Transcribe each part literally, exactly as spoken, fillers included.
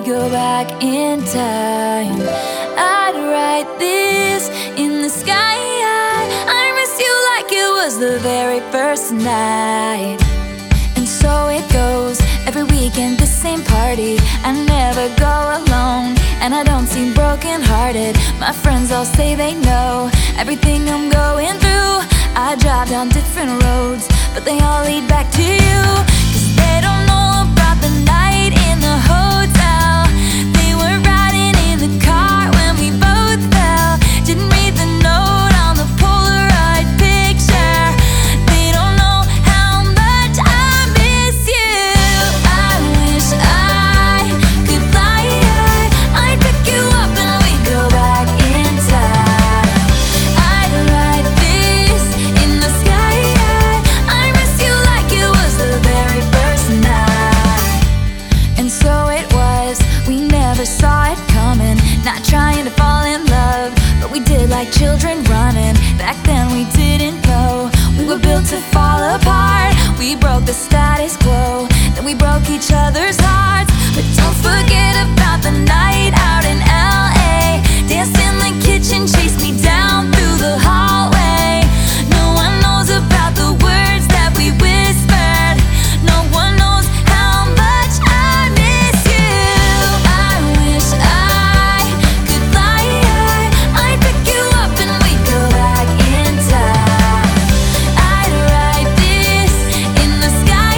could go back in time, I'd write this in the sky. I miss you like it was the very first night. And so it goes, every weekend the same party. I never go alone, and I don't seem broken hearted. My friends all say they know everything I'm going through. I drive down different roads, but they all lead back to you. Cause they don't know about the night in the hotel. They were riding in the car when we both fell. Didn't read the note on the Polaroid picture. They don't know how much I miss you. I wish I could fly high. I'd pick you up and we'd go back in time. I'd write this in the sky. I miss you like it was the very first night. And so it was, we never saw it coming. Not trying to fall in love, but we did like children running. Back then we didn't know we were built to fall apart. We broke the status quo, then we broke each other's hearts. But don't forget about the night out in L A. Danced in the kitchen, chased me down through the hallway. No one knows about the words that we whispered. No one knows how much I miss you. I wish I could fly high. I'd pick you up and we'd go back in time. I'd write this in the sky.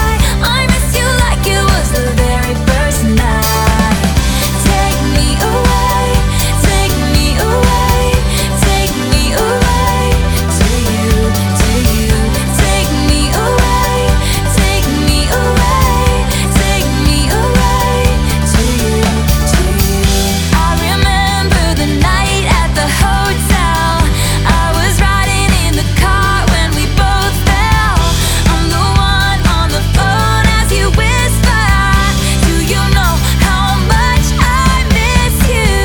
I miss you like it was the very first night. Take me away, take me away, take me away to you, to you. Take me away, take me away, take me away to you, to you. I remember the night at the hotel. I was riding in the car when we both fell. I'm the one on the phone as you whisper. Do you know how much I miss you?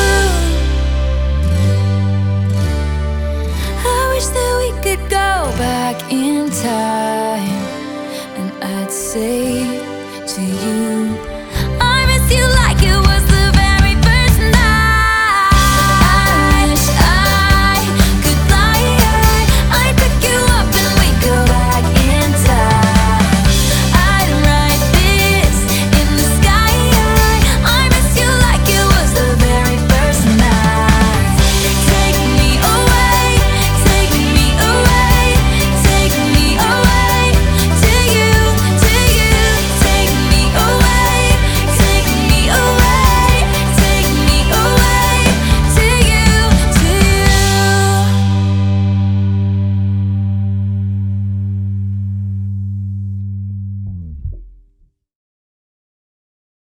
I wish that we could go back in time, and I'd say